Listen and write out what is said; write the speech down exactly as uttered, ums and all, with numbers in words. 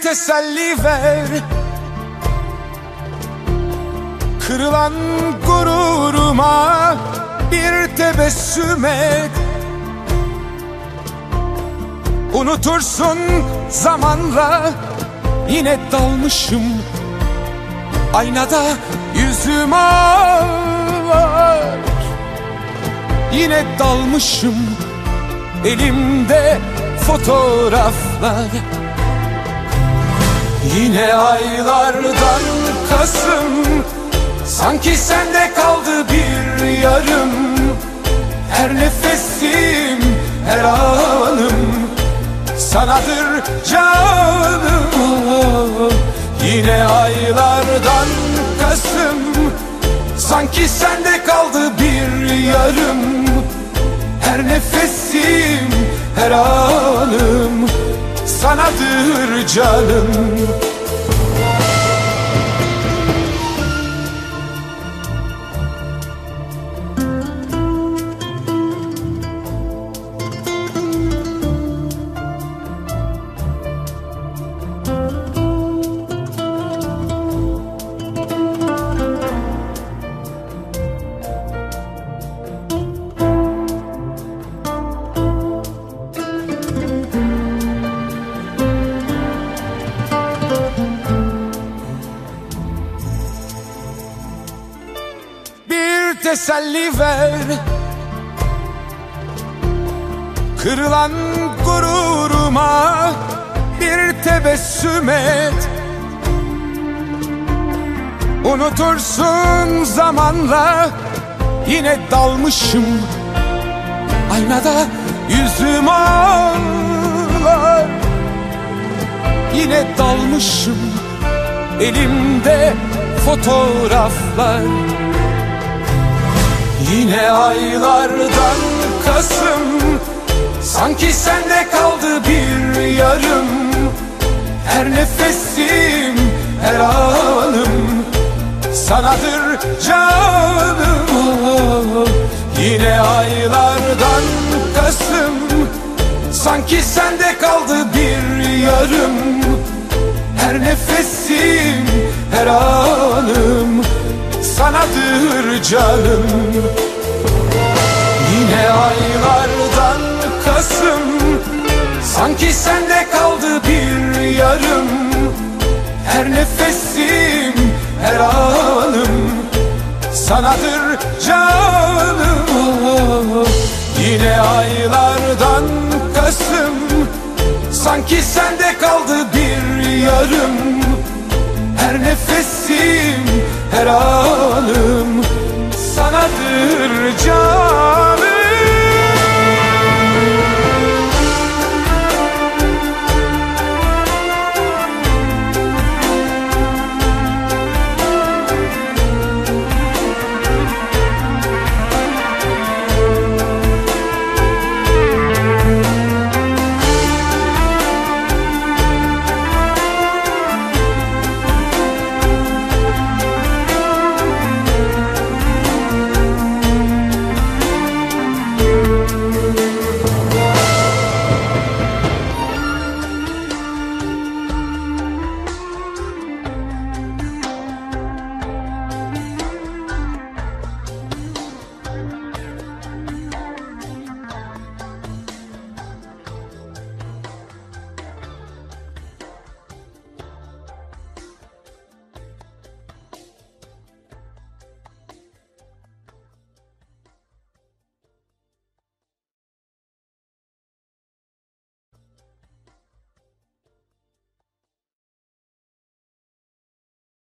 teselli ver, kırılan gururuma bir tebessüm et. Unutursun zamanla, yine dalmışım aynada yüzüm ağlar. Yine dalmışım elimde fotoğraflar. Yine aylardan Kasım, sanki sende kaldı bir yarım. Her nefesim, her anım sanadır canım. Yine aylardan Kasım, sanki sende kaldı bir yarım. Her nefesim, her anım sanadır canım. Teselli ver, kırılan gururuma bir tebessüm et. Unutursun zamanla, yine dalmışım aynada yüzüm ağlar. Yine dalmışım elimde fotoğraflar. Yine aylardan Kasım, sanki sende kaldı bir yarım. Her nefesim, her anım sanadır canım. Yine aylardan Kasım, sanki sende kaldı bir yarım. Her nefesim, her anım sanadır canım. Yine aylardan Kasım, sanki sende kaldı bir yarım. Her nefesim, her anım sanadır canım. Yine aylardan Kasım, sanki sende kaldı bir yarım. Her nefesim, her anım sanadır canım.